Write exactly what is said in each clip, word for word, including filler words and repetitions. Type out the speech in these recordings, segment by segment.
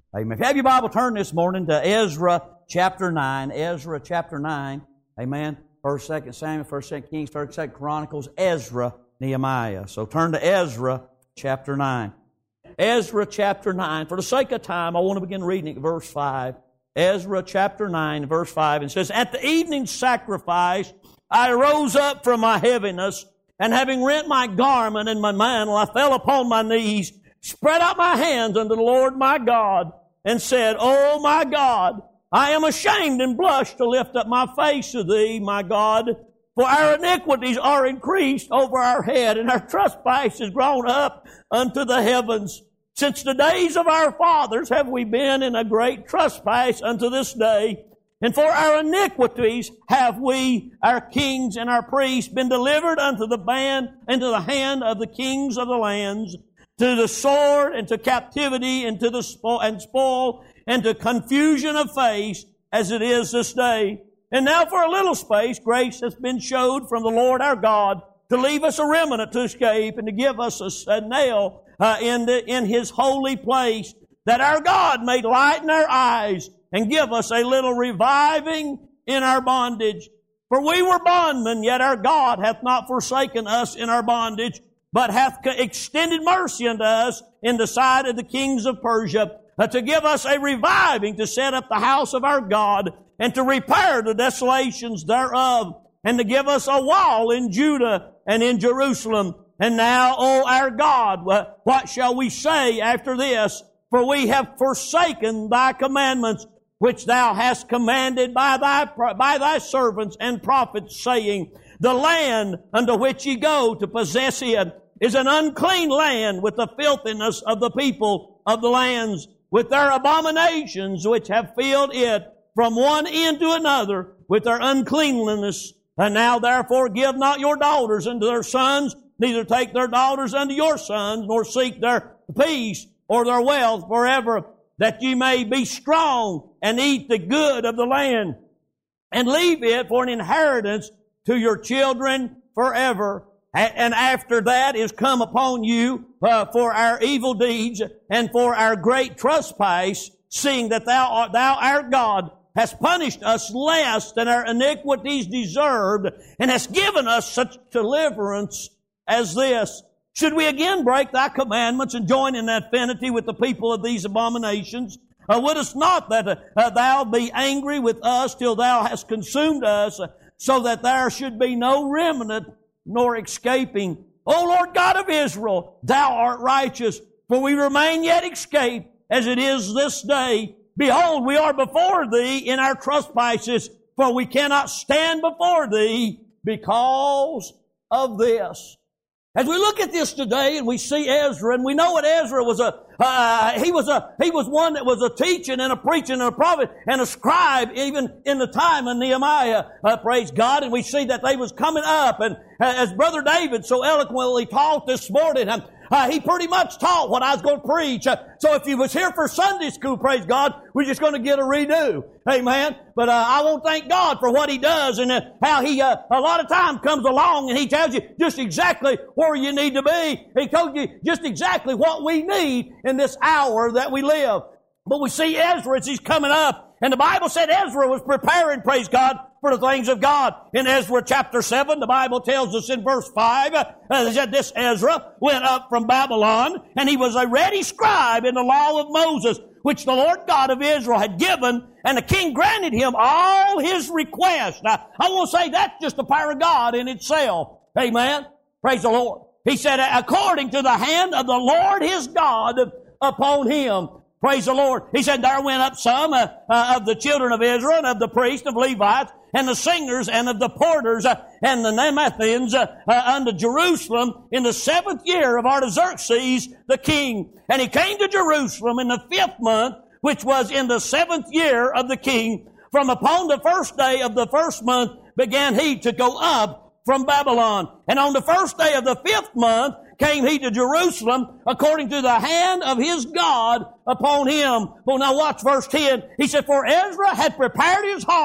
Amen. If you have your Bible, turn this morning to Ezra chapter nine. Ezra chapter nine. Amen. First, Second Samuel, First, Second Kings, First, Second Chronicles, Ezra, Nehemiah. So turn to Ezra chapter nine. Ezra chapter nine. For the sake of time, I want to begin reading at verse five. Ezra chapter nine, verse five. It says, At the evening sacrifice, I rose up from my heaviness, and having rent my garment and my mantle, I fell upon my knees, spread out my hands unto the Lord my God, and said, O my God, I am ashamed and blush to lift up my face to Thee, my God, for our iniquities are increased over our head, and our trespass is grown up unto the heavens. Since the days of our fathers have we been in a great trespass unto this day, and for our iniquities have we, our kings and our priests, been delivered unto the band, into the hand of the kings of the lands, to the sword and to captivity and to the spoil and spoil and to confusion of face, as it is this day. And now for a little space grace has been showed from the Lord our God to leave us a remnant to escape and to give us a, a nail uh, in the, in His holy place, that our God may lighten our eyes and give us a little reviving in our bondage. For we were bondmen, yet our God hath not forsaken us in our bondage, but hath extended mercy unto us in the sight of the kings of Persia, uh, to give us a reviving to set up the house of our God, and to repair the desolations thereof, and to give us a wall in Judah and in Jerusalem. And now, O our God, what shall we say after this? For we have forsaken Thy commandments, which Thou hast commanded by Thy, by Thy servants and prophets, saying, The land unto which ye go to possess it is an unclean land, with the filthiness of the people of the lands, with their abominations which have filled it from one end to another, with their uncleanliness. And now therefore give not your daughters unto their sons, neither take their daughters unto your sons, nor seek their peace or their wealth forever, that ye may be strong and eat the good of the land, and leave it for an inheritance to your children forever. And after that is come upon you uh, for our evil deeds and for our great trespass, seeing that thou art, thou our God, hast punished us less than our iniquities deserved, and hast given us such deliverance as this. Should we again break Thy commandments and join in affinity with the people of these abominations? Uh, wouldest not that uh, Thou be angry with us till Thou hast consumed us, uh, so that there should be no remnant nor escaping? O Lord God of Israel, Thou art righteous, for we remain yet escaped, as it is this day. Behold, we are before Thee in our trespasses, for we cannot stand before Thee because of this. As we look at this today and we see Ezra, and we know that Ezra was a, uh, he was a, he was one that was a teaching and a preaching and a prophet and a scribe even in the time of Nehemiah, uh, praise God. And we see that they was coming up, and uh, as Brother David so eloquently taught this morning, um, Uh, he pretty much taught what I was going to preach. Uh, so if you was here for Sunday school, praise God, we're just going to get a redo. Amen. But uh, I want to thank God for what He does, and uh, how He uh, a lot of time comes along and He tells you just exactly where you need to be. He told you just exactly what we need in this hour that we live. But we see Ezra as he's coming up, and the Bible said Ezra was preparing, praise God, for the things of God. In Ezra chapter seven, the Bible tells us in verse five, uh, that this Ezra went up from Babylon, and he was a ready scribe in the law of Moses, which the Lord God of Israel had given, and the king granted him all his requests. Now, I want to say that's just the power of God in itself. Amen. Praise the Lord. He said, according to the hand of the Lord his God upon him. Praise the Lord. He said, there went up some uh, uh, of the children of Israel, and of the priests of Levites, and the singers, and of the porters, uh, and the Namathians, uh, uh, unto Jerusalem in the seventh year of Artaxerxes the king. And he came to Jerusalem in the fifth month, which was in the seventh year of the king. From upon the first day of the first month began he to go up from Babylon. And on the first day of the fifth month came he to Jerusalem, according to the hand of his God upon him. Well, now watch verse ten. He said, for Ezra had prepared his heart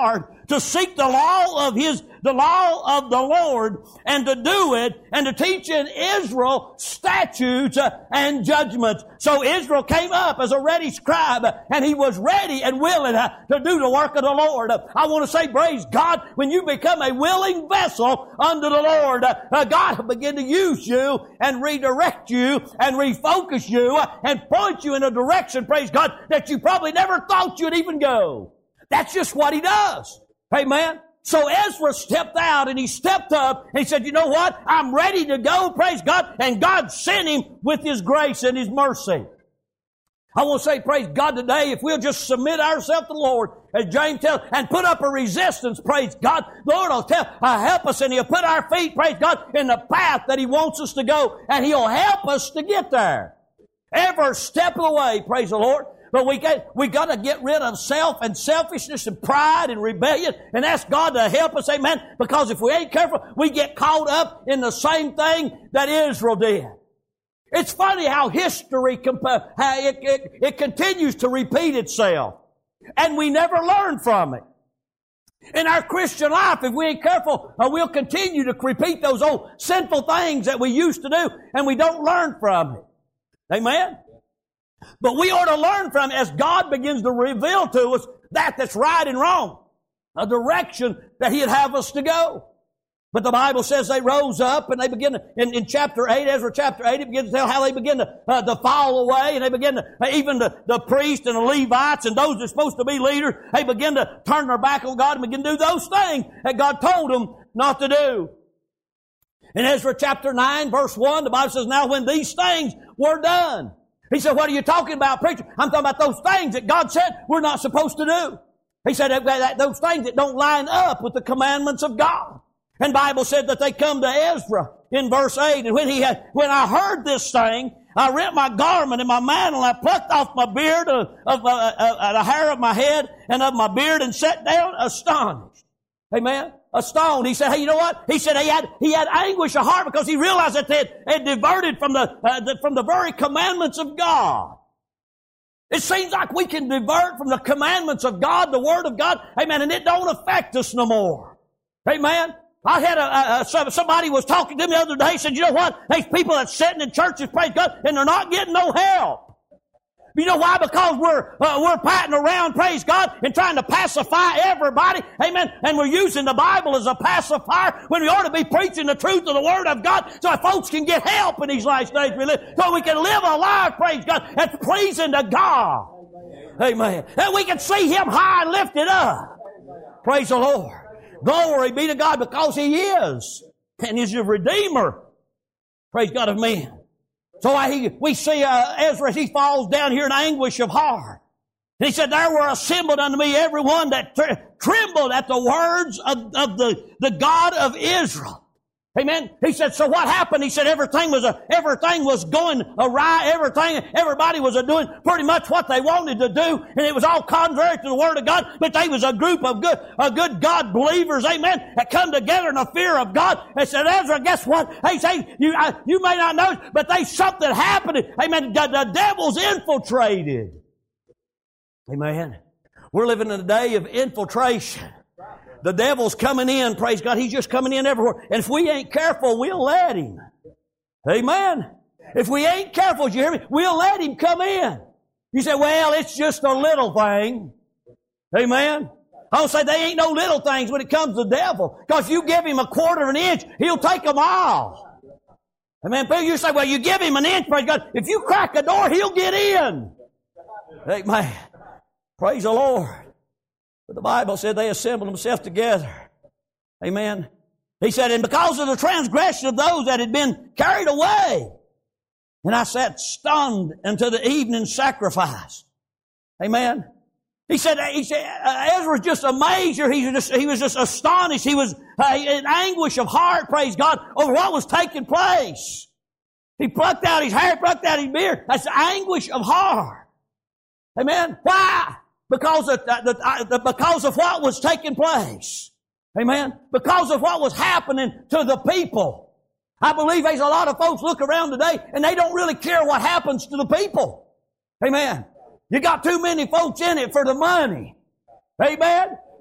to seek the law of his, the law of the Lord, and to do it, and to teach in Israel statutes and judgments. So Israel came up as a ready scribe, and he was ready and willing to do the work of the Lord. I want to say, praise God, when you become a willing vessel unto the Lord, God will begin to use you and redirect you and refocus you and point you in a direction, praise God, that you probably never thought you'd even go. That's just what he does. Amen. So Ezra stepped out and he stepped up and he said, you know what? I'm ready to go, praise God. And God sent him with his grace and his mercy. I want to say, praise God, today, if we'll just submit ourselves to the Lord, as James tells, and put up a resistance, praise God, the Lord will tell, uh, help us, and He'll put our feet, praise God, in the path that He wants us to go, and He'll help us to get there. Every step of the way, praise the Lord. But we got, we got to get rid of self and selfishness and pride and rebellion and ask God to help us, amen, because if we ain't careful, we get caught up in the same thing that Israel did. It's funny how history, how it, it, it continues to repeat itself. And we never learn from it. In our Christian life, if we ain't careful, uh, we'll continue to repeat those old sinful things that we used to do, and we don't learn from it. Amen? But we ought to learn from it as God begins to reveal to us that that's right and wrong, a direction that He'd have us to go. But the Bible says they rose up and they begin to, in, in chapter eight, Ezra chapter eight, it begins to tell how they begin to, uh, to fall away, and they begin to, uh, even the, the priests and the Levites and those that are supposed to be leaders, they begin to turn their back on God and begin to do those things that God told them not to do. In Ezra chapter nine, verse one, the Bible says, now when these things were done, he said, what are you talking about, preacher? I'm talking about those things that God said we're not supposed to do. He said, those things that don't line up with the commandments of God. And Bible said that they come to Ezra in verse eight. And when he had, when I heard this thing, I rent my garment and my mantle, and I plucked off my beard of, of uh, uh, the hair of my head and of my beard, and sat down astonished. Amen. Astonished. He said, hey, you know what? He said he had, he had anguish of heart because he realized that they had, had diverted from the, uh, the, from the very commandments of God. It seems like we can divert from the commandments of God, the Word of God. Amen. And it don't affect us no more. Amen. I had a, a, somebody was talking to me the other day, said, you know what? There's people that's sitting in churches, praise God, and they're not getting no help. You know why? Because we're, uh, we're patting around, praise God, and trying to pacify everybody. Amen. And we're using the Bible as a pacifier when we ought to be preaching the truth of the Word of God so that folks can get help in these last days we live, so we can live a life, praise God, that's pleasing to God. Amen. And we can see Him high and lifted up. Praise the Lord. Glory be to God, because He is. And He's a Redeemer. Praise God of men. So I, we see uh, Ezra, he falls down here in anguish of heart. And he said, there were assembled unto me every one that tr- trembled at the words of, of the, the God of Israel. Amen. He said, so what happened? He said, everything was a, everything was going awry. Everything, everybody was a doing pretty much what they wanted to do. And it was all contrary to the Word of God. But they was a group of good, a good God believers. Amen. That come together in the fear of God. They said, Ezra, guess what? They say, you, uh, you may not know, but there's something happening. Amen. The, the devil's infiltrated. Amen. We're living in a day of infiltration. The devil's coming in, praise God. He's just coming in everywhere. And if we ain't careful, we'll let him. Amen. If we ain't careful, you hear me? We'll let him come in. You say, well, it's just a little thing. Amen. I don't say they ain't no little things when it comes to the devil. Because you give him a quarter of an inch, he'll take a mile. Amen. People, you say, well, you give him an inch, praise God. If you crack a door, he'll get in. Amen. Praise the Lord. But the Bible said they assembled themselves together. Amen. He said, and because of the transgression of those that had been carried away, and I sat stunned until the evening sacrifice. Amen. He said, he said uh, Ezra was just amazed. He was just, he was just astonished. He was uh, in anguish of heart, praise God, over what was taking place. He plucked out his hair, plucked out his beard. That's anguish of heart. Amen. Why? Because of, the, the, because of what was taking place. Amen. Because of what was happening to the people. I believe there's a lot of folks look around today and they don't really care what happens to the people. Amen. You got too many folks in it for the money. Amen.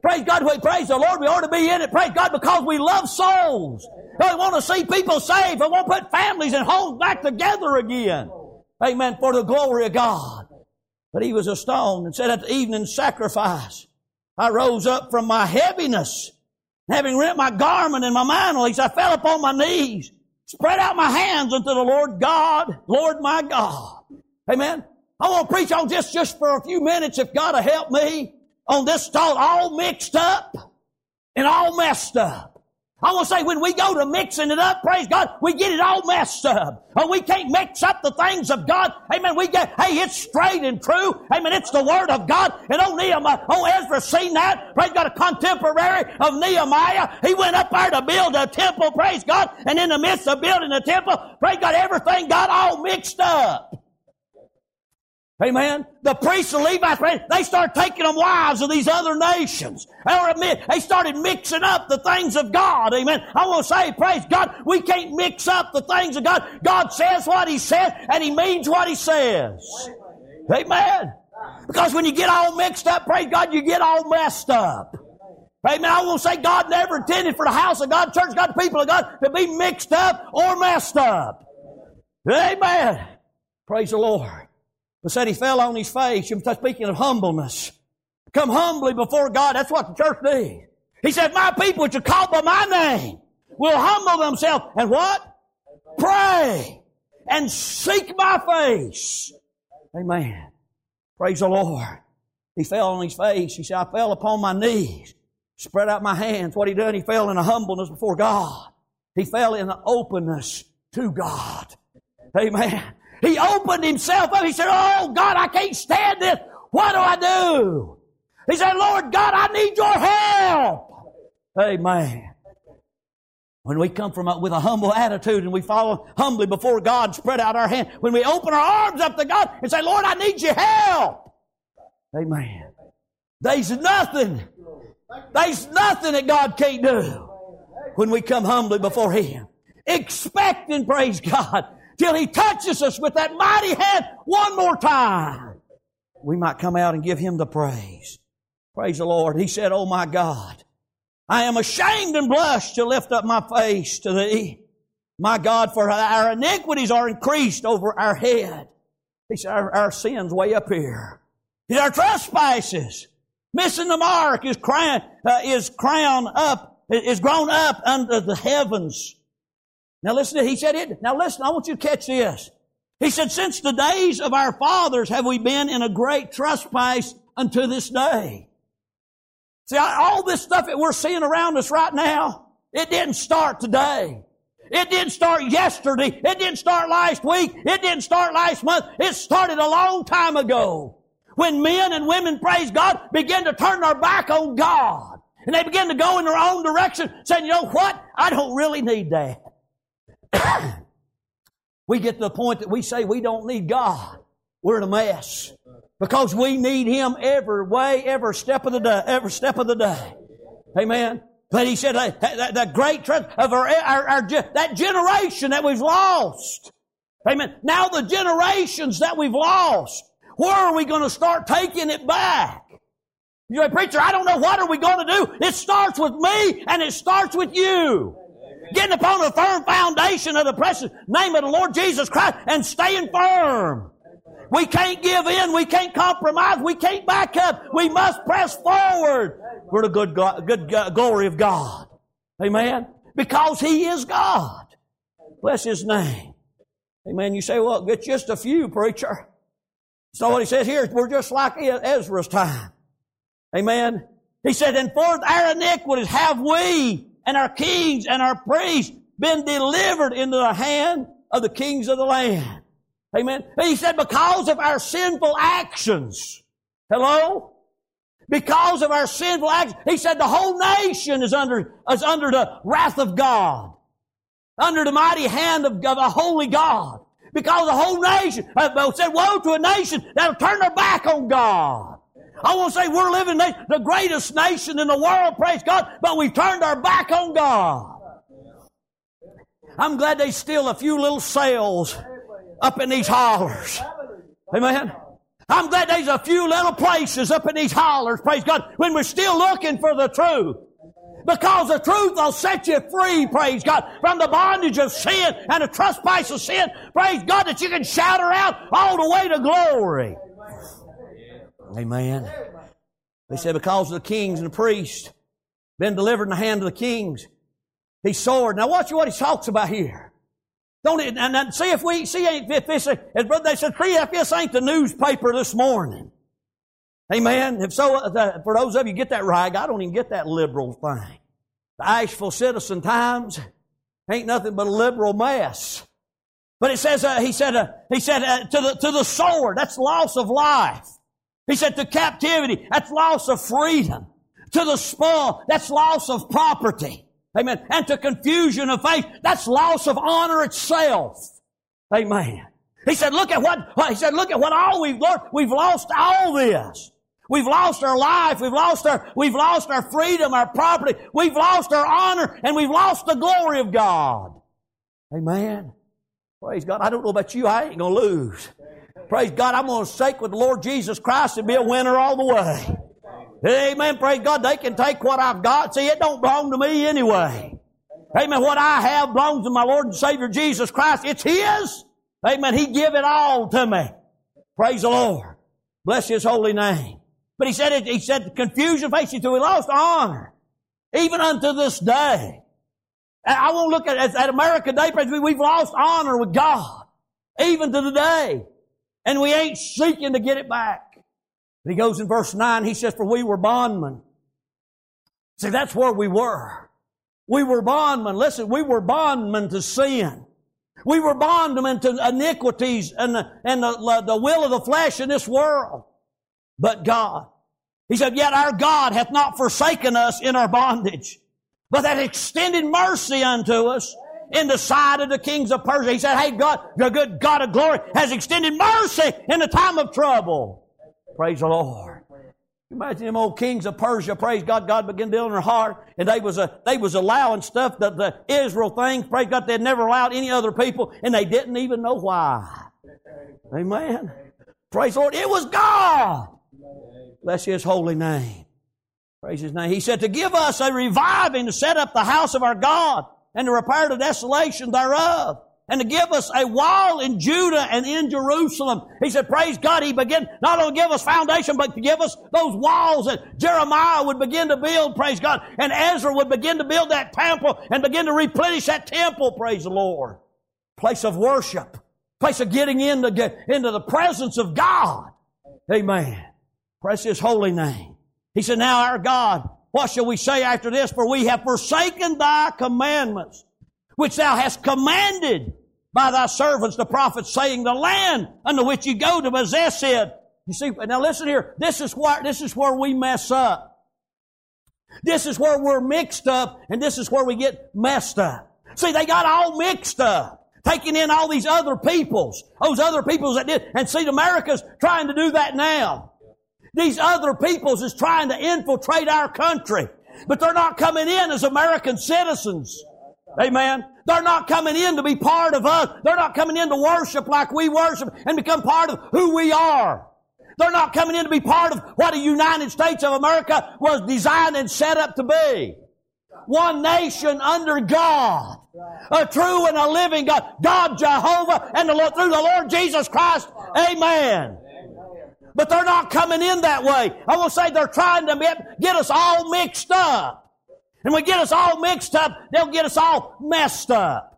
Praise God, we praise the Lord. We ought to be in it. Praise God, because we love souls. We want to see people saved. We want to put families and homes back together again. Amen. For the glory of God. But he was astonished and said, at the evening sacrifice, I rose up from my heaviness, having rent my garment and my mantle. He said, I fell upon my knees, spread out my hands unto the Lord God, Lord my God. Amen. I want to preach on this just for a few minutes, if God will help me, on this thought, all mixed up and all messed up. I want to say, when we go to mixing it up, praise God, we get it all messed up. Oh, we can't mix up the things of God. Amen. We get, hey, it's straight and true. Amen. It's the Word of God. And oh, Nehemiah, oh, Ezra seen that. Praise God, a contemporary of Nehemiah. He went up there to build a temple, praise God. And in the midst of building the temple, praise God, everything got all mixed up. Amen. The priests and Levites, they started taking them wives of these other nations. They started mixing up the things of God. Amen. I want to say, praise God, we can't mix up the things of God. God says what He says, and He means what He says. Amen. Because when you get all mixed up, praise God, you get all messed up. Amen. I want to say, God never intended for the house of God, church of God, the people of God, to be mixed up or messed up. Amen. Praise the Lord. But said he fell on his face. You're speaking of humbleness. Come humbly before God. That's what the church needs. He said, my people which are called by my name will humble themselves. And what? Pray. And seek my face. Amen. Praise the Lord. He fell on his face. He said, I fell upon my knees. Spread out my hands. What he done? He fell in a humbleness before God. He fell in an openness to God. Amen. He opened himself up. He said, oh, God, I can't stand this. What do I do? He said, Lord God, I need your help. Amen. When we come from a, with a humble attitude and we follow humbly before God, spread out our hand, when we open our arms up to God and say, Lord, I need your help. Amen. There's nothing, there's nothing that God can't do when we come humbly before Him. Expecting, praise God, till He touches us with that mighty hand one more time. We might come out and give Him the praise. Praise the Lord. He said, oh my God, I am ashamed and blush to lift up my face to Thee. My God, for our iniquities are increased over our head. He said, our, our sins way up here. He said, our trespasses, missing the mark, is crown, uh, is crown up, is grown up under the heavens. Now listen to, he said it. Now listen, I want you to catch this. He said, since the days of our fathers have we been in a great trespass unto this day. See, all this stuff that we're seeing around us right now, it didn't start today. It didn't start yesterday. It didn't start last week. It didn't start last month. It started a long time ago. When men and women, praise God, began to turn their back on God. And they began to go in their own direction, saying, you know what? I don't really need that. We get to the point that we say we don't need God. We're in a mess. Because we need Him every way, every step of the day, every step of the day. Amen. But He said that, that, that great trust of our, our, our, that generation that we've lost. Amen. Now the generations that we've lost, where are we going to start taking it back? You say, preacher, I don't know what are we going to do. It starts with me and it starts with you. Getting upon a firm foundation of the precious name of the Lord Jesus Christ and staying firm. We can't give in. We can't compromise. We can't back up. We must press forward for the good, God, good God, glory of God. Amen. Because He is God. Bless His name. Amen. You say, well, it's just a few, preacher. So what he says here is we're just like Ezra's time. Amen. He said, and for our iniquities have we and our kings and our priests been delivered into the hand of the kings of the land. Amen. He said, because of our sinful actions. Hello? Because of our sinful actions. He said the whole nation is under, is under the wrath of God. Under the mighty hand of, of a holy God. Because the whole nation uh, said, woe to a nation that'll turn their back on God. I want to say we're living in the greatest nation in the world, praise God, but we've turned our back on God. I'm glad there's still a few little cells up in these hollers. Amen. I'm glad there's a few little places up in these hollers, praise God, when we're still looking for the truth. Because the truth will set you free, praise God, from the bondage of sin and the trespass of sin. Praise God that you can shout her out all the way to glory. Amen. They said because of the kings and the priests been delivered in the hand of the kings, he soared. Now watch what he talks about here. Don't it, and, and see if we see if this, as brother they said, see if this ain't the newspaper this morning. Amen. If so, uh, for those of you get that right, I don't even get that liberal thing. The Asheville Citizen Times ain't nothing but a liberal mess. But it says, uh, he said, uh, he said uh, to the to the sword, that's loss of life. He said to captivity, that's loss of freedom. To the spoil, that's loss of property. Amen. And to confusion of faith, that's loss of honor itself. Amen. He said, look at what, he said, look at what all we've lost. We've lost all this. We've lost our life. We've lost our, we've lost our freedom, our property. We've lost our honor, and we've lost the glory of God. Amen. Praise God. I don't know about you. I ain't going to lose. Praise God. I'm going to stake with the Lord Jesus Christ and be a winner all the way. Amen. Praise God. They can take what I've got. See, it don't belong to me anyway. Amen. What I have belongs to my Lord and Savior Jesus Christ. It's His. Amen. He give it all to me. Praise the Lord. Bless His holy name. But He said it, He said the confusion facing to we lost honor. Even unto this day. I won't look at, at America Day, praise God, we've lost honor with God. Even to today. And we ain't seeking to get it back. But he goes in verse nine, he says, for we were bondmen. See, that's where we were. We were bondmen. Listen, we were bondmen to sin. We were bondmen to iniquities and the, and the, the will of the flesh in this world. But God. He said, yet our God hath not forsaken us in our bondage, but hath extended mercy unto us in the sight of the kings of Persia. He said, hey, God, the good God of glory has extended mercy in the time of trouble. Praise the Lord. Imagine them old kings of Persia, praise God, God began to deal in their heart, and they was a, they was allowing stuff that the Israel things, praise God, they'd never allowed any other people, and they didn't even know why. Amen. Praise the Lord. It was God. Bless His holy name. Praise His name. He said to give us a reviving to set up the house of our God and to repair the desolation thereof. And to give us a wall in Judah and in Jerusalem. He said, praise God, He began not only to give us foundation, but to give us those walls that Jeremiah would begin to build, praise God. And Ezra would begin to build that temple and begin to replenish that temple, praise the Lord. Place of worship. Place of getting into, get into the presence of God. Amen. Praise His holy name. He said, now our God, what shall we say after this? For we have forsaken Thy commandments, which Thou hast commanded by Thy servants, the prophets, saying, the land unto which you go to possess it. You see, now listen here. This is where, this is where we mess up. This is where we're mixed up, and this is where we get messed up. See, they got all mixed up, taking in all these other peoples, those other peoples that did. And see, America's trying to do that now. These other peoples is trying to infiltrate our country, but they're not coming in as American citizens. Amen. They're not coming in to be part of us. They're not coming in to worship like we worship and become part of who we are. They're not coming in to be part of what the United States of America was designed and set up to be. One nation under God. A true and a living God. God Jehovah and the Lord, through the Lord Jesus Christ. Amen. But they're not coming in that way. I will say they're trying to get us all mixed up. And we get us all mixed up, they'll get us all messed up.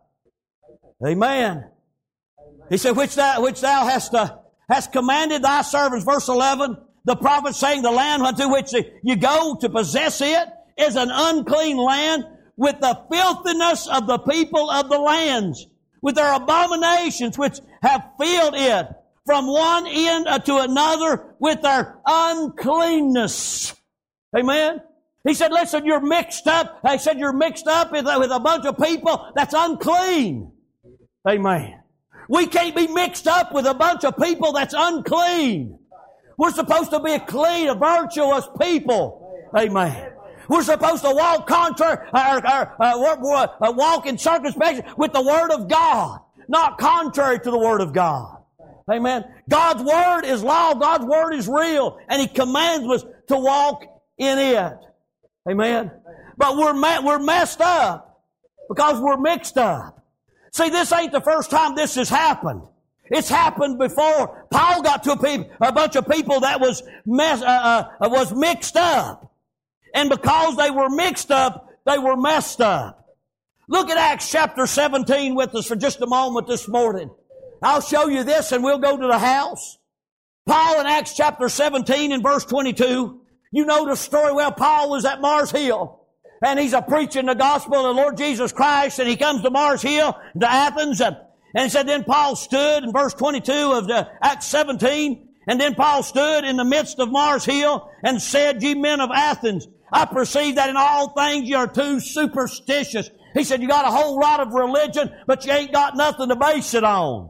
Amen. He said, which thou, which thou hast, uh, hast commanded thy servants, verse eleven, the prophet saying, the land unto which you go to possess it is an unclean land with the filthiness of the people of the lands, with their abominations which have filled it from one end to another with their uncleanness. Amen. He said, listen, you're mixed up. He said, you're mixed up with, with a bunch of people that's unclean. Amen. We can't be mixed up with a bunch of people that's unclean. We're supposed to be a clean, a virtuous people. Amen. We're supposed to walk contrary, or, or, uh, walk in circumspection with the Word of God, not contrary to the Word of God. Amen. God's Word is law. God's Word is real. And He commands us to walk in it. Amen. But we're, me- we're messed up because we're mixed up. See, this ain't the first time this has happened. It's happened before. Paul got to a, pe- a bunch of people that was mess- uh, uh, was mixed up. And because they were mixed up, they were messed up. Look at Acts chapter seventeen with us for just a moment this morning. I'll show you this and we'll go to the house. Paul in Acts chapter seventeen and verse twenty-two. You know the story well. Paul was at Mars Hill. And he's a preaching the gospel of the Lord Jesus Christ. And he comes to Mars Hill, to Athens. And, and he said, then Paul stood in verse twenty-two of the Acts seventeen. And then Paul stood in the midst of Mars Hill and said, ye men of Athens, I perceive that in all things you are too superstitious. He said, you got a whole lot of religion, but you ain't got nothing to base it on.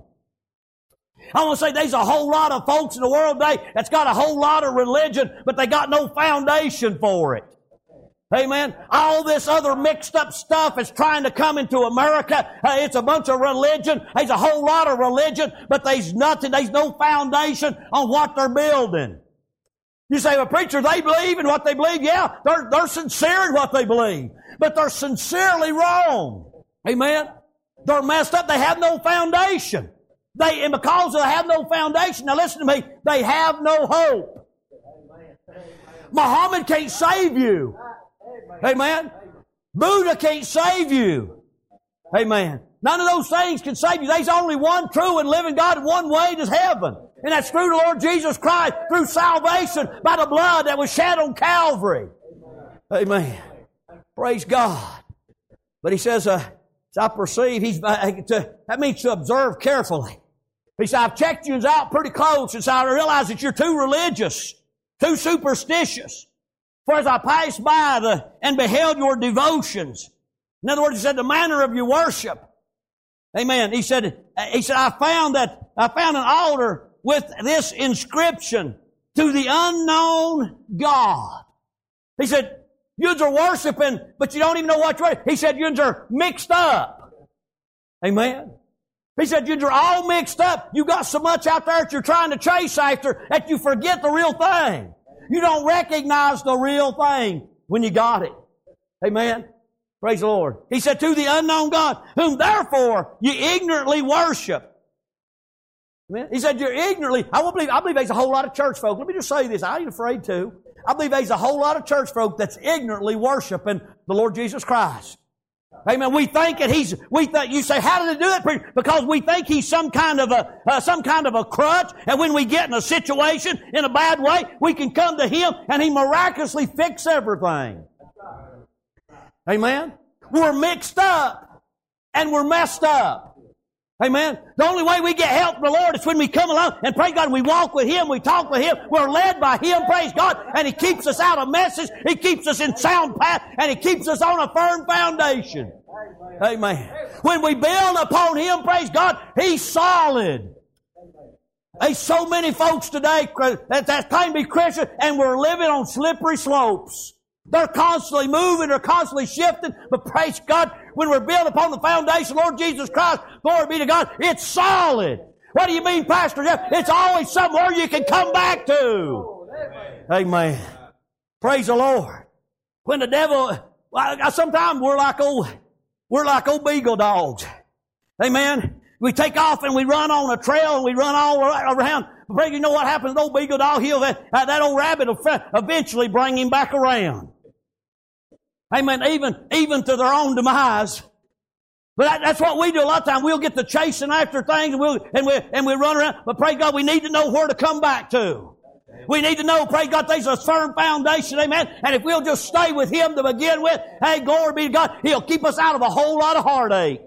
I want to say there's a whole lot of folks in the world today that's got a whole lot of religion, but they got no foundation for it. Amen. All this other mixed up stuff is trying to come into America. Uh, it's a bunch of religion. There's a whole lot of religion, but there's nothing, there's no foundation on what they're building. You say, well, preacher, they believe in what they believe. Yeah, they're, they're sincere in what they believe, but they're sincerely wrong. Amen. They're messed up. They have no foundation. They, and because they have no foundation, now listen to me, they have no hope. Muhammad can't save you. Amen. Buddha can't save you. Amen. None of those things can save you. There's only one true and living God, and one way to heaven. And that's through the Lord Jesus Christ, through salvation by the blood that was shed on Calvary. Amen. Praise God. But he says, uh, I perceive, he's, uh, to, that means to observe carefully. He said, I've checked you out pretty close, and so I realize that you're too religious, too superstitious. For as I passed by the, and beheld your devotions. In other words, he said, the manner of your worship. Amen. He said, he said, I found that, I found an altar with this inscription, to the unknown God. He said, yous are worshiping, but you don't even know what you're, he said, yous are mixed up. Amen. He said, yous are all mixed up. You got so much out there that you're trying to chase after that you forget the real thing. You don't recognize the real thing when you got it. Amen. Praise the Lord. He said, to the unknown God, whom therefore you ignorantly worship. Amen. He said, you're ignorantly, I won't believe, I believe there's a whole lot of church folk. Let me just say this. I ain't afraid to. I believe there's a whole lot of church folk that's ignorantly worshiping the Lord Jesus Christ. Amen. We think that He's, we think, you say, how did they do that? Because we think He's some kind of a, uh, some kind of a crutch. And when we get in a situation in a bad way, we can come to Him and He miraculously fix everything. Amen. We're mixed up and we're messed up. Amen. The only way we get help from the Lord is when we come along and praise God. We walk with Him. We talk with Him. We're led by Him. Praise God. And He keeps us out of messes. He keeps us in sound path. And He keeps us on a firm foundation. Amen. When we build upon Him, praise God, He's solid. There's so many folks today that, that claim to be Christian and we're living on slippery slopes. They're constantly moving, they're constantly shifting, but praise God, when we're built upon the foundation, Lord Jesus Christ, glory be to God, it's solid. What do you mean, Pastor Jeff? It's always somewhere you can come back to. Amen. Praise the Lord. When the devil, well, sometimes we're like old, we're like old beagle dogs. Amen. We take off and we run on a trail and we run all around. But you know what happens to the old beagle dog? He'll, uh, that old rabbit will eventually bring him back around. Amen. Even, even to their own demise. But that, that's what we do a lot of times. We'll get to chasing after things and we'll, and we, and we run around. But praise God, we need to know where to come back to. We need to know, praise God, there's a firm foundation, amen. And if we'll just stay with Him to begin with, hey, glory be to God, He'll keep us out of a whole lot of heartache.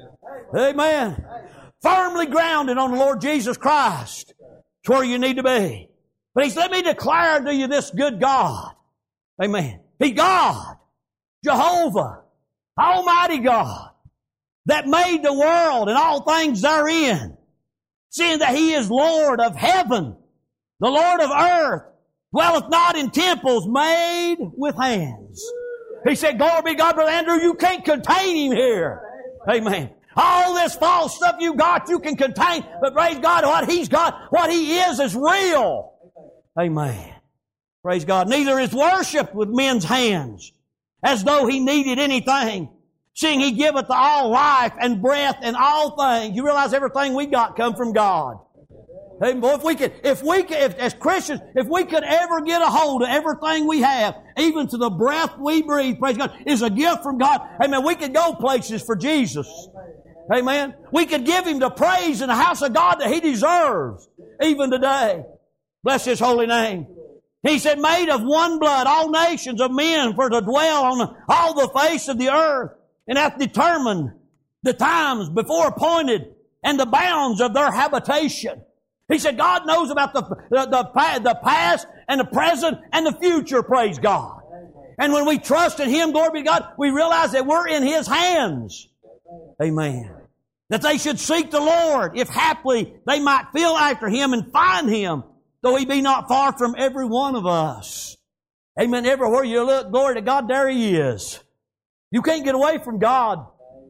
Amen. Firmly grounded on the Lord Jesus Christ. It's where you need to be. But He said, let me declare to you this good God. Amen. He's God. Jehovah. Almighty God. That made the world and all things therein. Seeing that He is Lord of heaven. The Lord of earth. Dwelleth not in temples made with hands. He said, glory be to God, Brother Andrew, you can't contain Him here. Amen. All this false stuff you got, you can contain. But praise God, what He's got, what He is, is real. Amen. Praise God. Neither is worship with men's hands, as though He needed anything, seeing He giveth to all life and breath and all things. You realize everything we got come from God. Hey, boy, if we could, if we could, if, as Christians, if we could ever get a hold of everything we have, even to the breath we breathe, praise God, is a gift from God. Amen. We could go places for Jesus. Amen. We could give Him the praise in the house of God that He deserves, even today. Bless His holy name. He said, made of one blood, all nations of men for to dwell on all the face of the earth, and hath determined the times before appointed and the bounds of their habitation. He said God knows about the, the, the, the past and the present and the future, praise God. And when we trust in Him, glory be to God, we realize that we're in His hands. Amen. That they should seek the Lord, if haply they might feel after Him and find Him, though He be not far from every one of us. Amen. Everywhere you look, glory to God, there He is. You can't get away from God.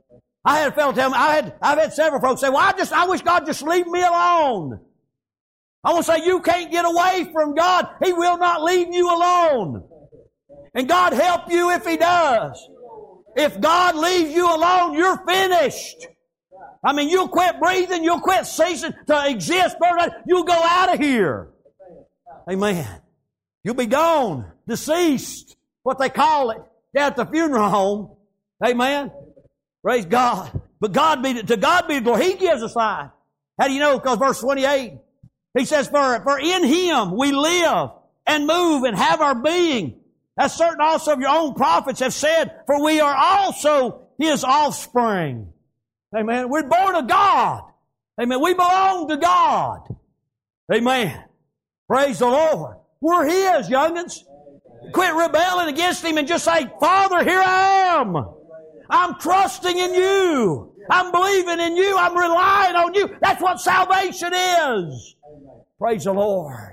I had a fellow tell me, I had, I've had several folks say, well, I just, I wish God just leave me alone. I want to say, you can't get away from God. He will not leave you alone. And God help you if He does. If God leaves you alone, you're finished. I mean, you'll quit breathing, you'll quit ceasing to exist. You'll go out of here. Amen. You'll be gone, deceased, what they call it, down at the funeral home. Amen. Praise God. But God be, to God be the glory. He gives us life. How do you know? Because verse twenty-eight, He says, for, for in Him we live and move and have our being. As certain also of your own prophets have said, for we are also His offspring. Amen. We're born of God. Amen. We belong to God. Amen. Praise the Lord. We're His, young'uns. Quit rebelling against Him and just say, Father, here I am. I'm trusting in You. I'm believing in You. I'm relying on You. That's what salvation is. Praise the Lord.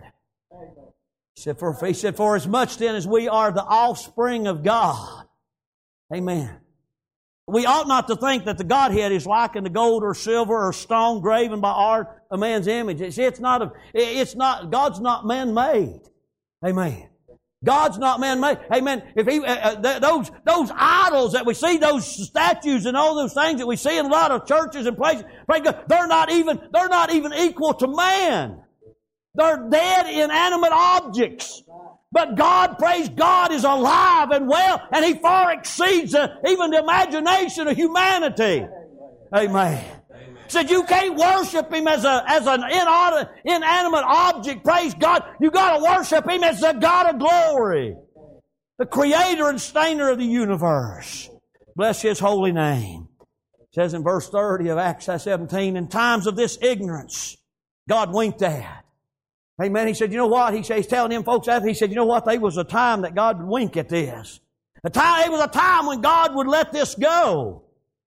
He said, for, he said, for as much then as we are the offspring of God. Amen. We ought not to think that the Godhead is likened to gold or silver or stone graven by art of man's image. It's, it's not, a, it's not, God's not man-made. Amen. God's not man-made. Amen. If he, uh, th- those, those idols that we see, those statues and all those things that we see in a lot of churches and places, praise God, they're not even, they're not even equal to man. They're dead, inanimate objects. But God, praise God, is alive and well, and He far exceeds uh, even the imagination of humanity. Amen. He said you can't worship Him as a as an inanimate object. Praise God. You got to worship Him as the God of glory, the Creator and Sustainer of the universe. Bless His holy name. It says in verse thirty of Acts seventeen, in times of this ignorance, God winked at. Amen. He said, you know what? He said, he's telling them folks after, he said, you know what? There was a time that God would wink at this. A time, it was a time when God would let this go.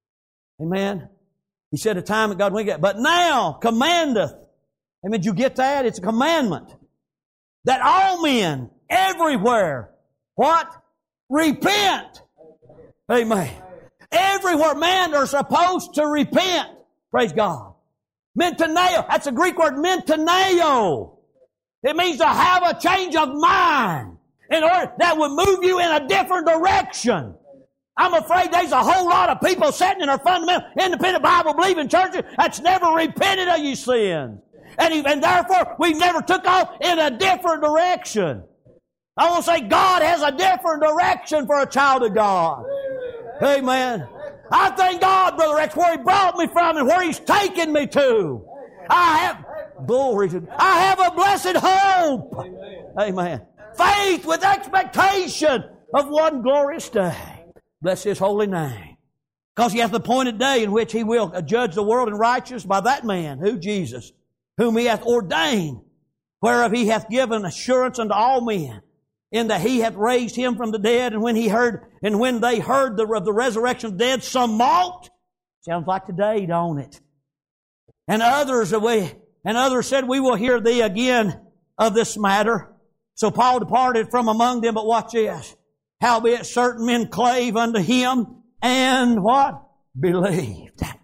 Amen. He said a time that God winked at. But now commandeth. Amen. Did you get that? It's a commandment. That all men, everywhere, what? Repent. Amen. Everywhere men are supposed to repent. Praise God. Mentaneo. That's a Greek word, mentaneo. It means to have a change of mind in order that would move you in a different direction. I'm afraid there's a whole lot of people sitting in our fundamental independent Bible believing churches that's never repented of your sins. And, and therefore, we never took off in a different direction. I want to say God has a different direction for a child of God. Amen. I thank God, Brother Rex, where He brought me from and where He's taken me to. I have glory to I have a blessed hope. Amen. Amen. Faith with expectation of one glorious day. Bless His holy name. Because He hath appointed day in which He will judge the world in righteousness by that man, who? Jesus, whom He hath ordained, whereof He hath given assurance unto all men, in that He hath raised Him from the dead. And when He heard, and when they heard the, of the resurrection of the dead, some mocked. Sounds like today, don't it? And others away, and others said, we will hear thee again of this matter. So Paul departed from among them, but watch this. Howbeit certain men clave unto him, and what? Believed.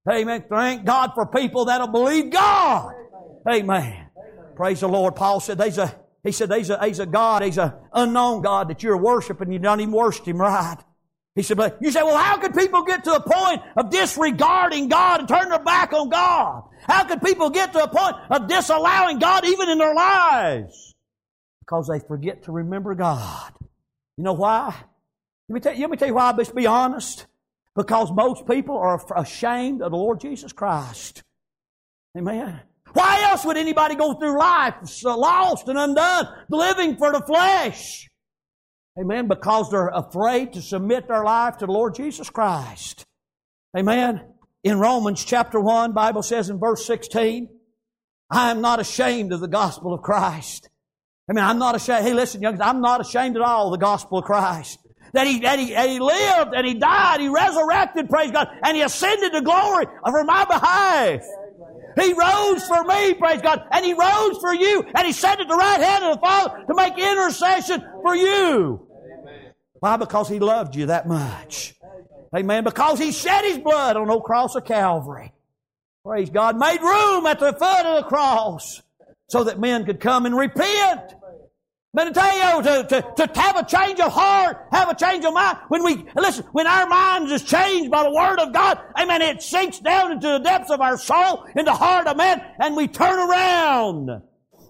Amen. Thank God for people that'll believe God. Amen. Praise the Lord. Paul said there's a, he said there's a, there's a God, there's an unknown God that you're worshiping. You don't even worship Him right. He said, but you say, well, how could people get to a point of disregarding God and turn their back on God? How could people get to a point of disallowing God even in their lives? Because they forget to remember God. You know why? Let me tell you, let me tell you why, let's be honest. Because most people are ashamed of the Lord Jesus Christ. Amen. Why else would anybody go through life lost and undone, living for the flesh? Amen. Because they're afraid to submit their life to the Lord Jesus Christ. Amen. In Romans chapter one, the Bible says in verse sixteen, I am not ashamed of the gospel of Christ. I mean, I'm not ashamed. Hey, listen, young, I'm not ashamed at all of the gospel of Christ. That he, that, he, that He lived and He died, He resurrected, praise God, and He ascended to glory for my behalf. He rose for me, praise God, and He rose for you, and He sat at the right hand of the Father to make intercession for you. Amen. Why? Because He loved you that much. Amen. Because He shed His blood on the old cross of Calvary. Praise God. Made room at the foot of the cross so that men could come and repent. But I tell you, to, to, to have a change of heart, have a change of mind, when we, listen, when our minds is changed by the Word of God, amen, it sinks down into the depths of our soul, in the heart of man, and we turn around. Amen.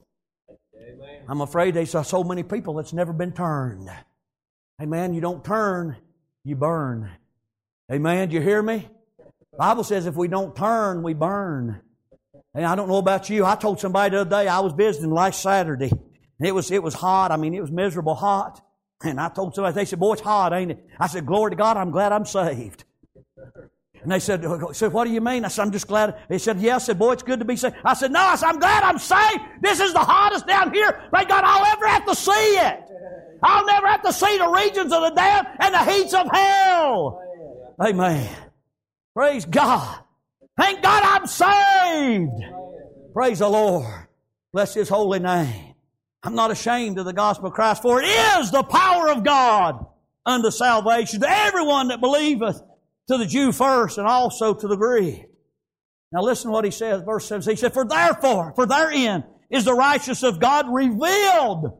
I'm afraid there's so many people that's never been turned. Amen, you don't turn, you burn. Amen, do you hear me? The Bible says if we don't turn, we burn. And I don't know about you, I told somebody the other day, I was visiting last Saturday. It was, it was hot. I mean, it was miserable hot. And I told somebody, they said, boy, it's hot, ain't it? I said, glory to God, I'm glad I'm saved. And they said, so what do you mean? I said, I'm just glad. They said, yeah. I said, boy, it's good to be saved. I said, no, I said, I'm glad I'm saved. This is the hottest down here. Thank God I'll ever have to see it. I'll never have to see the regions of the damned and the heats of hell. Amen. Praise God. Thank God I'm saved. Praise the Lord. Bless His holy name. I'm not ashamed of the gospel of Christ, for it is the power of God unto salvation to everyone that believeth, to the Jew first and also to the Greek. Now listen to what he says, verse seven. He said, For therefore, for therein is the righteousness of God revealed.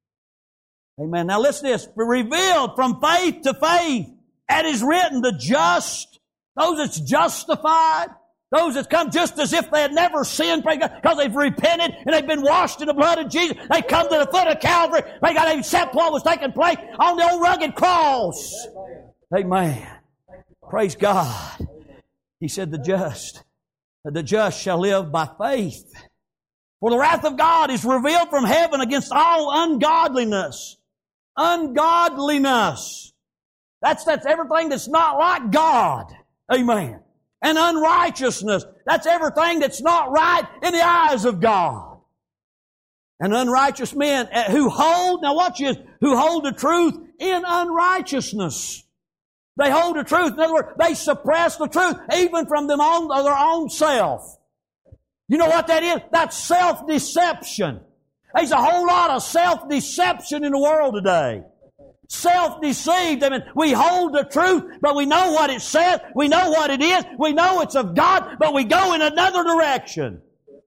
Amen. Now listen to this. Revealed from faith to faith. And is written, the just, those that's justified, those that come just as if they had never sinned, pray God, because they've repented and they've been washed in the blood of Jesus. They come to the foot of Calvary. Pray God, they accept what was taking place on the old rugged cross. Amen. Praise God. He said, the just, the just shall live by faith. For the wrath of God is revealed from heaven against all ungodliness. Ungodliness. That's, that's everything that's not like God. Amen. And unrighteousness. That's everything that's not right in the eyes of God. And unrighteous men who hold, now watch this, who hold the truth in unrighteousness. They hold the truth. In other words, they suppress the truth even from them own, their own self. You know what that is? That's self-deception. There's a whole lot of self-deception in the world today. Self-deceived. I mean, we hold the truth, but we know what it says. We know what it is. We know it's of God, but we go in another direction.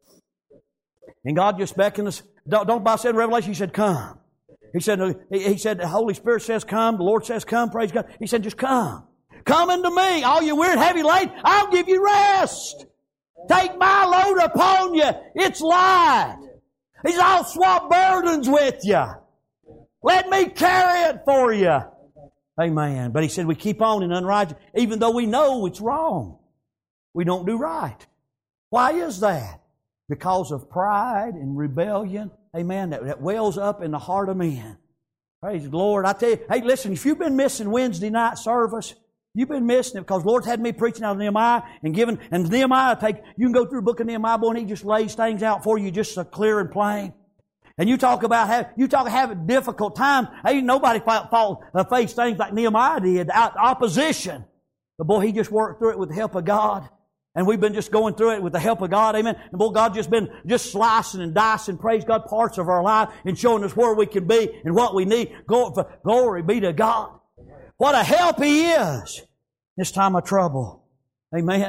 And God just beckoned us. Don't, don't by saying Revelation, He said, come. He said, He said, the Holy Spirit says, come. The Lord says, come. Praise God. He said, just come. Come unto me, all you weird, heavy laden. I'll give you rest. Take my load upon you. It's light. He said, I'll swap burdens with you. Let me carry it for you. Amen. But He said we keep on in unrighteous, even though we know it's wrong. We don't do right. Why is that? Because of pride and rebellion. Amen. That, that wells up in the heart of men. Praise the Lord. I tell you, hey, listen, if you've been missing Wednesday night service, you've been missing it because the Lord's had me preaching out of Nehemiah and giving, and Nehemiah take, you can go through the book of Nehemiah, boy, and He just lays things out for you just so clear and plain. And you talk about have, you talk having difficult times. Ain't nobody fall, uh, faced things like Nehemiah did, opposition. But boy, he just worked through it with the help of God. And we've been just going through it with the help of God. Amen. And boy, God just been just slicing and dicing, praise God, parts of our life and showing us where we can be and what we need. Glory be to God. What a help He is this time of trouble. Amen.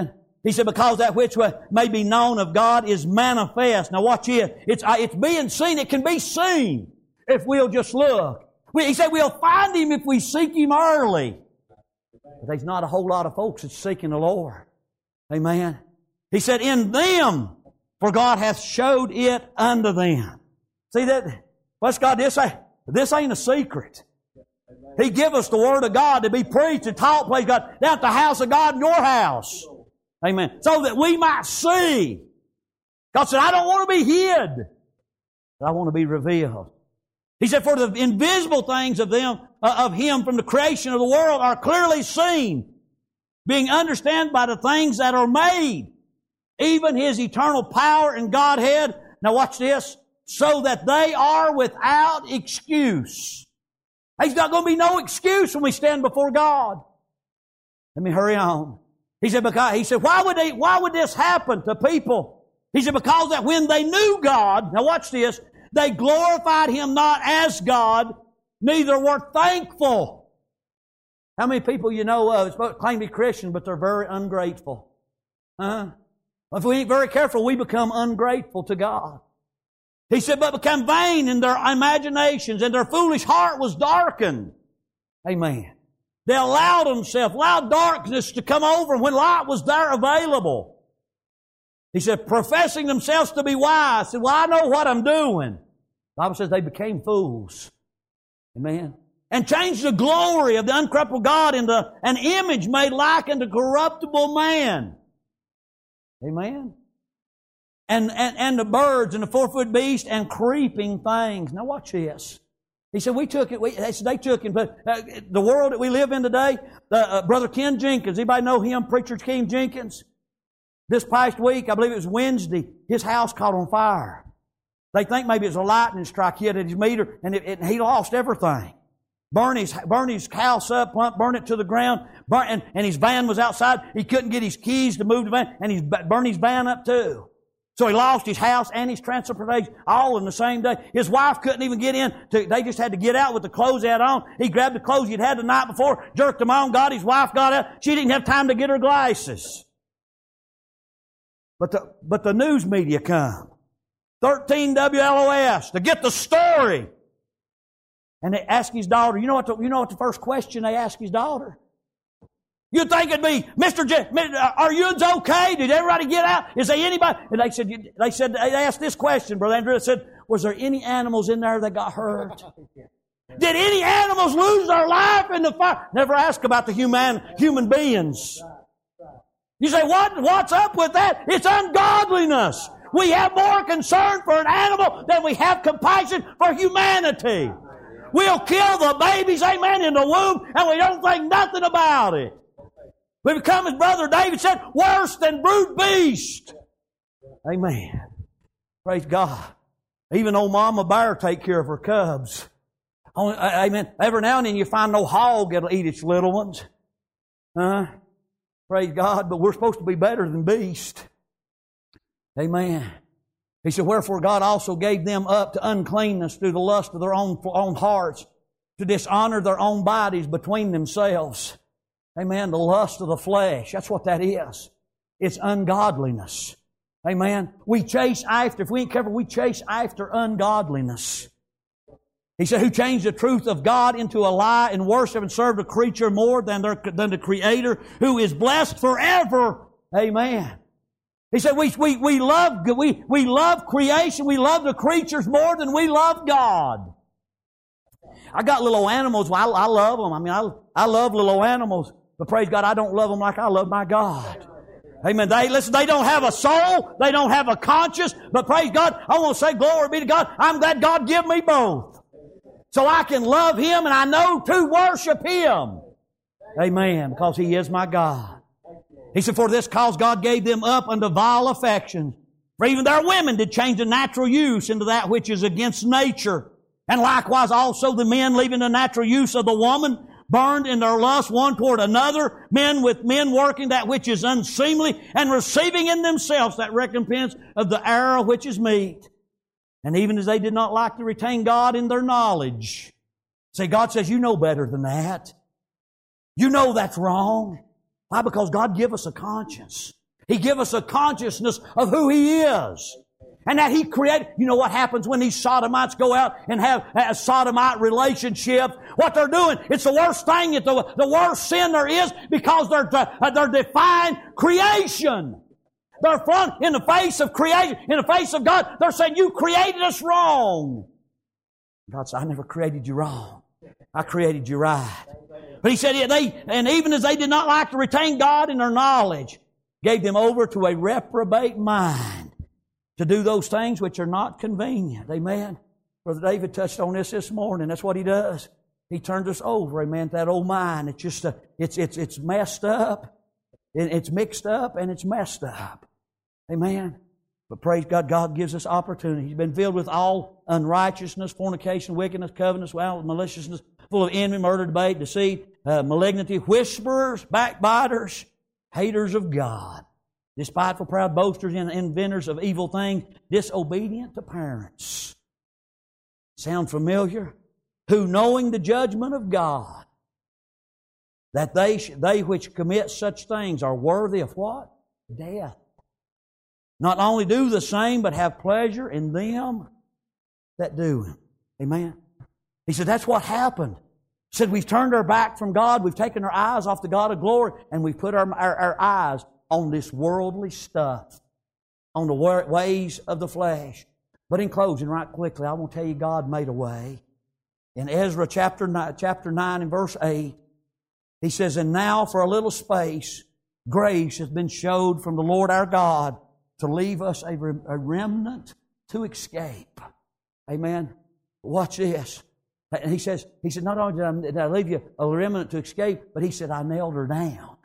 He said, because that which may be known of God is manifest. Now watch it. It's, it's being seen. It can be seen if we'll just look. We, he said we'll find Him if we seek Him early. But there's not a whole lot of folks that's seeking the Lord. Amen. He said, in them, for God hath showed it unto them. See that? Bless God, this ain't, this ain't a secret. He give us the Word of God to be preached and taught, praise God, down at the house of God in your house. Amen. So that we might see. God said, I don't want to be hid, but I want to be revealed. He said, for the invisible things of them, uh, of Him from the creation of the world are clearly seen, being understood by the things that are made, even His eternal power and Godhead. Now watch this. So that they are without excuse. There's not going to be no excuse when we stand before God. Let me hurry on. He said, because, he said, why would they, why would this happen to people? He said, because that when they knew God, now watch this, they glorified Him not as God, neither were thankful. How many people you know of that claim to be Christian, but they're very ungrateful? Huh? If we ain't very careful, we become ungrateful to God. He said, but become vain in their imaginations, and their foolish heart was darkened. Amen. They allowed themselves, allowed darkness to come over when light was there available. He said, professing themselves to be wise. He said, well, I know what I'm doing. The Bible says they became fools. Amen. And changed the glory of the uncorruptible God into an image made like unto corruptible man. Amen. And, and, and the birds and the four-foot beast and creeping things. Now watch this. He said, we took it, we, they took it, but uh, the world that we live in today, uh, uh, Brother Ken Jenkins, anybody know him, Preacher Ken Jenkins? This past week, I believe it was Wednesday, his house caught on fire. They think maybe it was a lightning strike hit at his meter, and, it, it, and he lost everything. Burn his, burn his house up, burn it to the ground, burn, and, and his van was outside. He couldn't get his keys to move the van, and he burned his van up too. So he lost his house and his transportation all in the same day. His wife couldn't even get in. To, they just had to get out with the clothes they had on. He grabbed the clothes he'd had the night before, jerked them on, got his wife got out. She didn't have time to get her glasses. But the, but the news media come. thirteen W L O S to get the story. And they ask his daughter, you know what the, you know what the first question they ask his daughter? You'd think it'd be, Mister J, are you okay? Did everybody get out? Is there anybody? And they said, they said, they asked this question, Brother Andrew. They said, was there any animals in there that got hurt? Did any animals lose their life in the fire? Never ask about the human, human beings. You say, what, what's up with that? It's ungodliness. We have more concern for an animal than we have compassion for humanity. We'll kill the babies, amen, in the womb, and we don't think nothing about it. We become, as Brother David said, worse than brute beast. Amen. Praise God. Even old Mama Bear take care of her cubs. Amen. Every now and then you find no hog that'll eat its little ones. Uh, praise God. But we're supposed to be better than beast. Amen. He said, wherefore God also gave them up to uncleanness through the lust of their own, own hearts, to dishonor their own bodies between themselves. Amen. The lust of the flesh. That's what that is. It's ungodliness. Amen. We chase after, if we ain't careful, we chase after ungodliness. He said, who changed the truth of God into a lie and worship and serve the creature more than, their, than the Creator, who is blessed forever. Amen. He said, we, we, we love, we, we love creation. We love the creatures more than we love God. I got little animals. Well, I, I love them. I mean, I, I love little animals. But praise God, I don't love them like I love my God. Amen. They, listen, they don't have a soul. They don't have a conscience. But praise God, I want to say glory be to God. I'm glad God give me both. So I can love Him and I know to worship Him. Amen. Because He is my God. He said, for this cause God gave them up unto vile affections. For even their women did change the natural use into that which is against nature. And likewise also the men, leaving the natural use of the woman, burned in their lust one toward another, men with men working that which is unseemly, and receiving in themselves that recompense of the error which is meet. And even as they did not like to retain God in their knowledge. See, God says, you know better than that. You know that's wrong. Why? Because God give us a conscience. He gives us a consciousness of who He is. And that He created. You know what happens when these sodomites go out and have a sodomite relationship? What they're doing, it's the worst thing, it's the, the worst sin there is, because they're, they're defying creation. They're front in the face of creation, in the face of God. They're saying, you created us wrong. God said, I never created you wrong. I created you right. But He said, yeah, they, and even as they did not like to retain God in their knowledge, gave them over to a reprobate mind to do those things which are not convenient. Amen. Brother David touched on this this morning. That's what he does. He turns us over, amen, to that old mind. It's just, a, it's, it's, it's messed up. It's mixed up and it's messed up. Amen. But praise God, God gives us opportunity. He's been filled with all unrighteousness, fornication, wickedness, covetousness, maliciousness, full of envy, murder, debate, deceit, uh, malignity, whisperers, backbiters, haters of God, despiteful, proud, boasters, and inventors of evil things, disobedient to parents. Sound familiar? Who, knowing the judgment of God, that they, they which commit such things are worthy of what? Death. Not only do the same, but have pleasure in them that do them. Amen. He said, that's what happened. He said, we've turned our back from God, we've taken our eyes off the God of glory, and we've put our, our, our eyes on this worldly stuff, on the ways of the flesh. But in closing, right quickly, I want to tell you God made a way. In Ezra chapter nine, chapter nine and verse eight, He says, and now for a little space, grace has been showed from the Lord our God to leave us a, a remnant to escape. Amen. Watch this. And he says, he said, not only did I, did I leave you a remnant to escape, but he said, I nailed her down.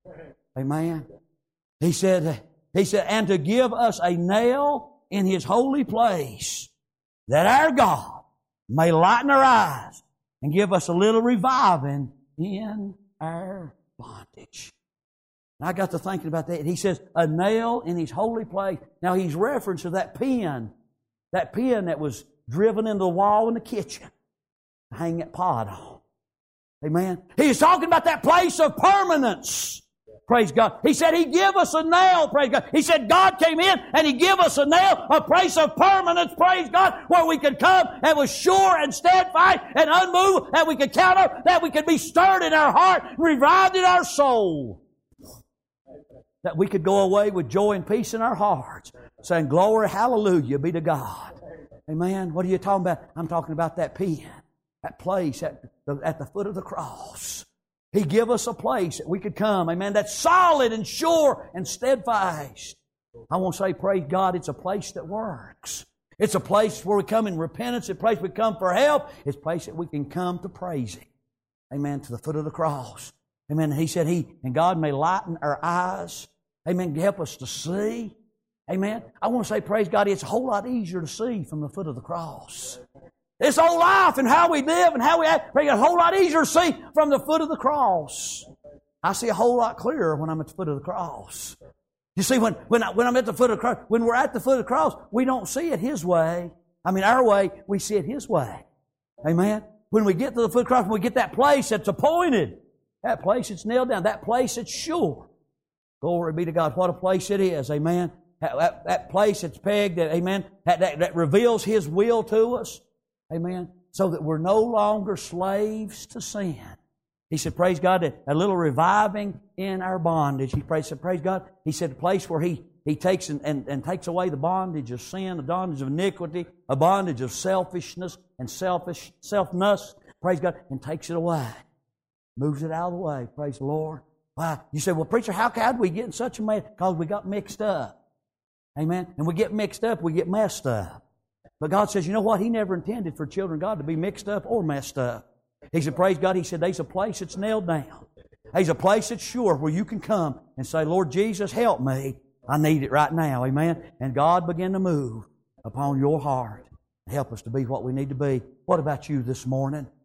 Amen. He said, he said, and to give us a nail in His holy place, that our God may lighten our eyes and give us a little reviving in our bondage. And I got to thinking about that. He says, a nail in His holy place. Now he's referring to that pin, that pin that was driven into the wall in the kitchen to hang that pot on. Amen. He's talking about that place of permanence. Praise God. He said He give us a nail. Praise God. He said God came in and He give us a nail, a place of permanence. Praise God. Where we could come and was sure and steadfast and unmoved, that we could count up, that we could be stirred in our heart, revived in our soul. That we could go away with joy and peace in our hearts, saying, glory, hallelujah be to God. Amen. What are you talking about? I'm talking about that pen, that place at the, at the foot of the cross. He give us a place that we could come, amen, that's solid and sure and steadfast. I want to say, praise God, it's a place that works. It's a place where we come in repentance. It's a place we come for help. It's a place that we can come to praise Him. Amen, to the foot of the cross. Amen. He said He, and God may lighten our eyes. Amen, help us to see. Amen. I want to say, praise God, it's a whole lot easier to see from the foot of the cross. This whole life and how we live and how we act, it's a whole lot easier to see from the foot of the cross. I see a whole lot clearer when I'm at the foot of the cross. You see, when, when, I, when I'm at the foot of the cross, when we're at the foot of the cross, we don't see it His way. I mean, our way, we see it His way. Amen. When we get to the foot of the cross, when we get that place that's appointed, that place that's nailed down, that place that's sure. Glory be to God. What a place it is. Amen. That, that, that place that's pegged, that, amen, that, that, that reveals His will to us. Amen. So that we're no longer slaves to sin. He said, praise God, that a little reviving in our bondage. He prayed, said, praise God. He said, the place where He, he takes and, and, and takes away the bondage of sin, the bondage of iniquity, a bondage of selfishness and selfish, selfness. Praise God. And takes it away. Moves it out of the way. Praise the Lord. Why? You say, well, preacher, how could we get in such a mess? Because we got mixed up. Amen. And we get mixed up, we get messed up. But God says, you know what? He never intended for children of God to be mixed up or messed up. He said, praise God. He said, there's a place that's nailed down. There's a place that's sure where you can come and say, Lord Jesus, help me. I need it right now. Amen. And God began to move upon your heart. Help us to be what we need to be. What about you this morning?